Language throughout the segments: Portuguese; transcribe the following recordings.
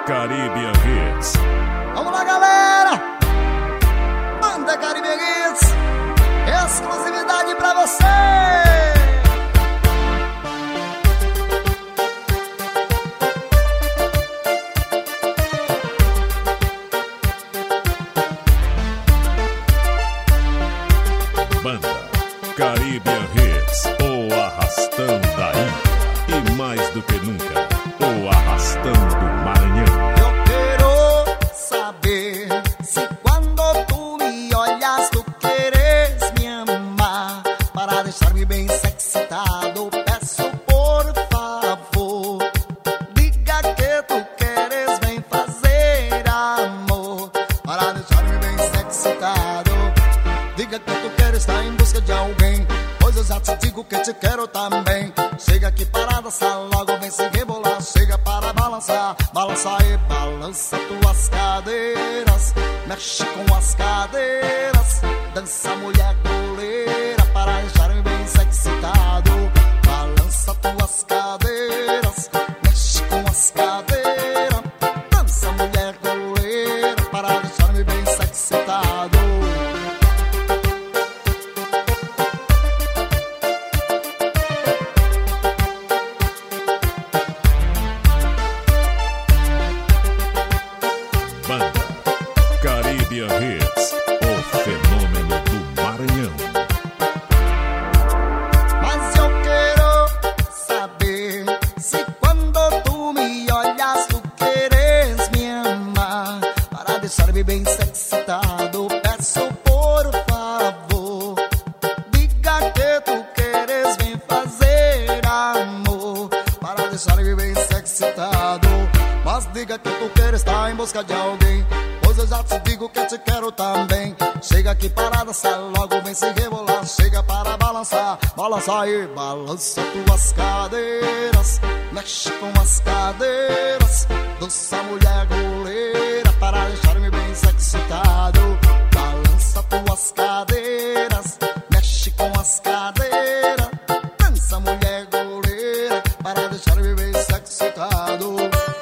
Caribbean Hits. Vamos lá, galera! Banda Caribbean Hits, exclusividade pra você! Banda Caribbean Hits, o arrastão da ilha. E mais do que nunca, o arrastão do Maranhão. Eu quero saber se quando tu me olhas tu queres me amar. Para deixar-me bem excitado, peço por favor. Diga que tu queres, vem fazer amor. Para deixar-me bem excitado, diga que tu queres, estar em busca de alguém. Pois eu já te digo que te quero também. Chega aqui para dançar, logo vem se rebolar. Chega para balançar, balança e balança tuas cadeiras. Mexe com as cadeiras, dança mulher goleira. Para deixar-me bem excitado, balança tuas cadeiras. Mexe com as cadeiras, dança mulher goleira. Para deixar-me bem excitado. Banda Caribbean Hits, o fenômeno do Maranhão. Mas eu quero saber se quando tu me olhas tu queres me amar. Para deixar-me bem excitado, peço por favor. Diga que tu queres, vem fazer amor. Para deixar-me bem excitado, mas diga que tu queres, estar em busca de alguém. Pois eu já te digo que te quero também. Chega aqui para dançar, logo vem se rebolar. Chega para balançar, balança e balança tuas cadeiras. Mexe com as cadeiras, dança mulher goleira. Para deixar-me bem excitado, balança tuas cadeiras. Mexe com as cadeiras, dança mulher goleira. Para deixar-me bem excitado.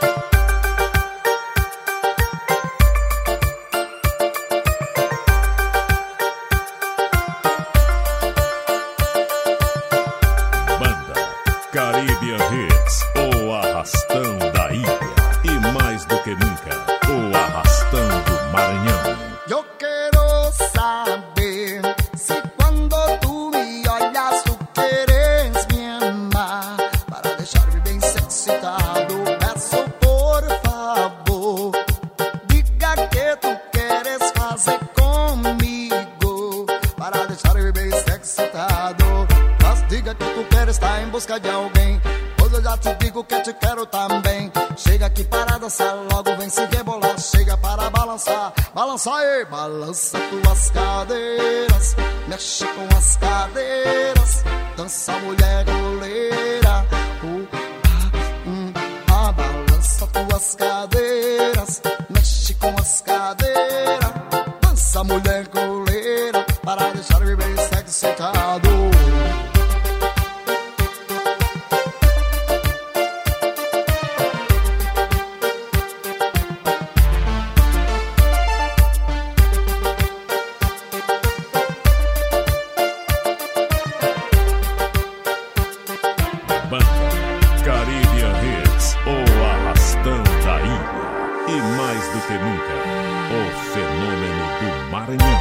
Caribbean Hits, o arrastão da ilha. E mais do que nunca, o arrastão do Maranhão. Eu quero saber se quando tu me olhas tu queres me amar. Para deixar-me bem excitado, peço por favor. Diga que tu queres fazer comigo. Para deixar-me bem excitado, mas diga que tu queres, estar em busca de alguém. Pois eu já te digo que te quero também. Chega aqui para dançar, logo vem se rebolar. Chega para balançar, balança e balança tuas cadeiras. Mexe com as cadeiras, dança mulher goleira. Balança tuas cadeiras, mexe com as cadeiras, dança mulher goleira. Para deixar-me bem excitado. Banda Caribbean Hits, o arrastão da ilha. E mais do que nunca, o fenômeno do Maranhão.